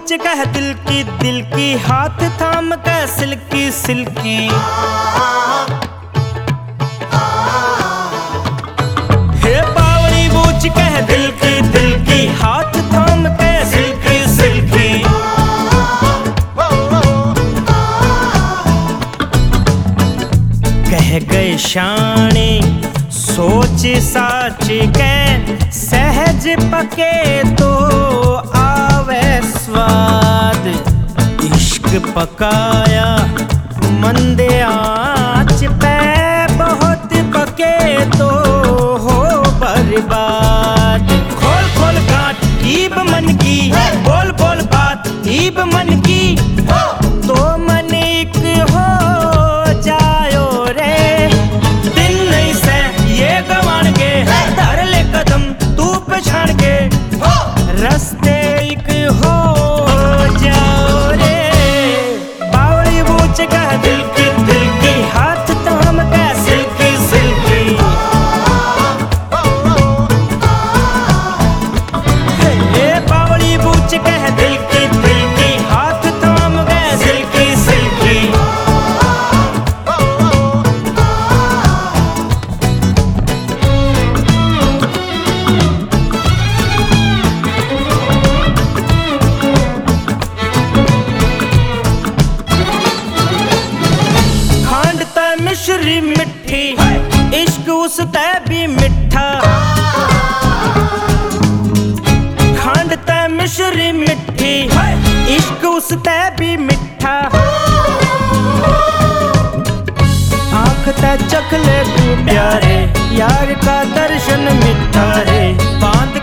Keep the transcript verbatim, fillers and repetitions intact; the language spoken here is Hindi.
बूझ कह दिल की दिल की, हाथ थाम कह सिल्की सिल्की। हे बावली बूझ कह दिल की दिल की, हाथ थाम कह सिल्की सिल्की। कह गए शाने सोच साच के, सहज पके तो आवे स्वाद। इश्क पकाया मंदे आँच पे, बहुत पके तो हो बर्बाद। खोल खोल गांठ ईब मन की, बोल बोल बात ईब मन की, तो मन एक हो जायो रे। दिन नहीं से ये गवान के, धर ले कदम तू पछाड़ के, रस्ते एक हो जाओ रे। बावली बूझ कह दिल की दिल की, हाथ थाम कह सिल्की सिल्की। हे बावली बूझ कह दिल की दिल की, हाथ थाम कह सिल्की सिल्की। मिश्री मिठी इश्क उस तै भी मिठा, खंड तै मिश्री मिठी इश्क उस तै भी मिठा। आँख तै चख ले तू प्यारे, यार का दर्शन मिठा रे। बांध